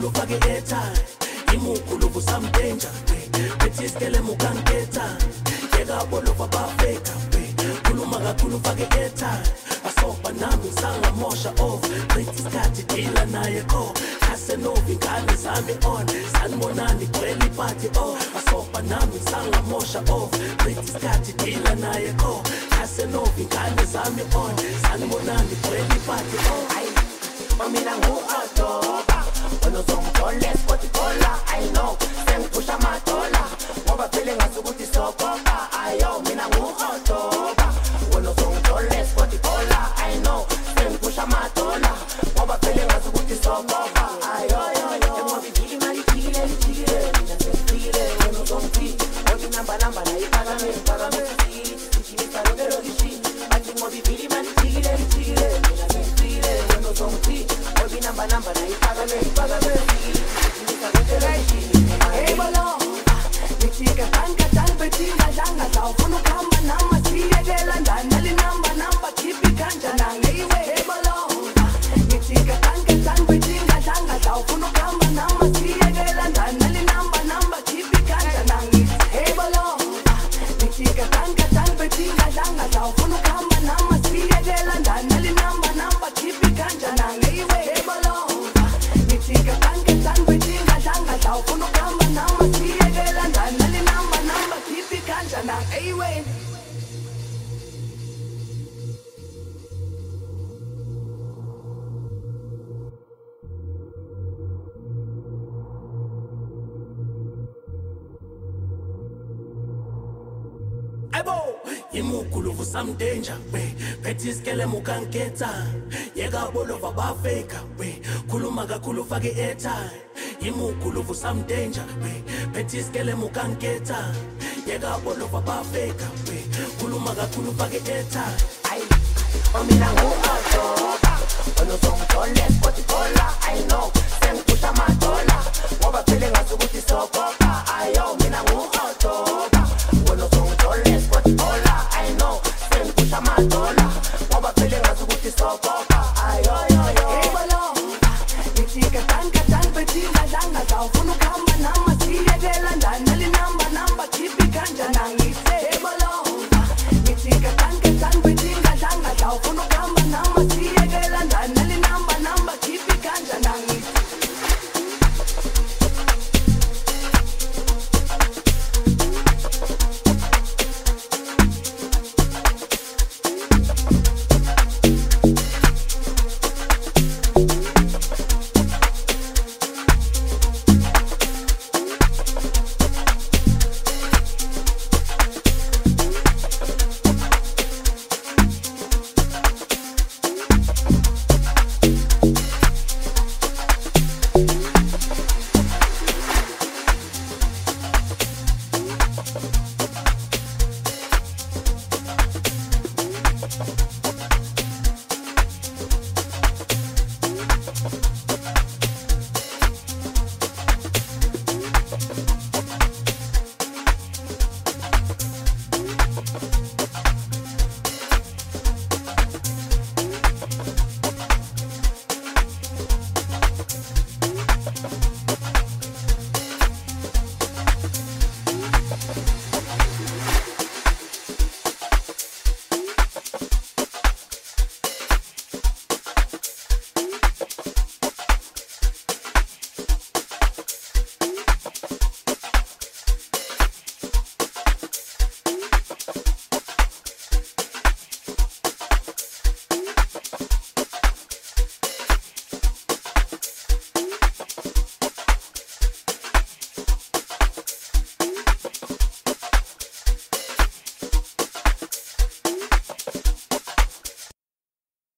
kakhulu fake airtime imukulu some danger bethi skele mukanketha yeka bolova bafeka khuluma kakhulu fake airtime asoba nami sangamosha off bethi isikhathi dila naye ko asenovi ngane zami on sanibonani kweli party oh asoba nami sangamosha off bethi isikhathi dila naye ko asenovi ngane zami on sanibonani kweli party oh Mamina nguadoba Onozongitole spoticola I know Sengipusha madola Ngoba phele ngasukuthi sokoba Ayo mina nguadoba Onozongitole spoticola I know Sengipusha madola Ngoba phele ngasukuthi sokoba Ayo Ngoba vivili mali tigile Mina sengifile Onozongiti Ngobi namba na ipagame Uchimisa logero gishi Ati ngobi vivili mali tigile Mina sengifile Onozongiti Ngobi namba na ipagame Hey bolo Nichika tan betinga janga Sao funo kamba nama siya gelanda Nali namba kipi kanja na ngiwe Hey bolo Nichika tan betinga janga Sao funo kamba nama siya gelanda Nali namba kipi kanja na ngiwe Hey bolo Nichika tan betinga janga Sao funo kamba nama siya gelanda Nali namba kipi kanja na ngiwe Hey bolo Nichika tan betinga janga Sao funo kamba nama siya gelanda Nali namba kipi kanja na ngiwe imukulu some danger bethi skele mukanketha yeka bolova bafeka khuluma kakhulu fake airtime imukulu some danger bethi skele mukanketha yeka bolova bafeka khuluma kakhulu fake airtime Omina nguadoba Onozongitole spoticola I know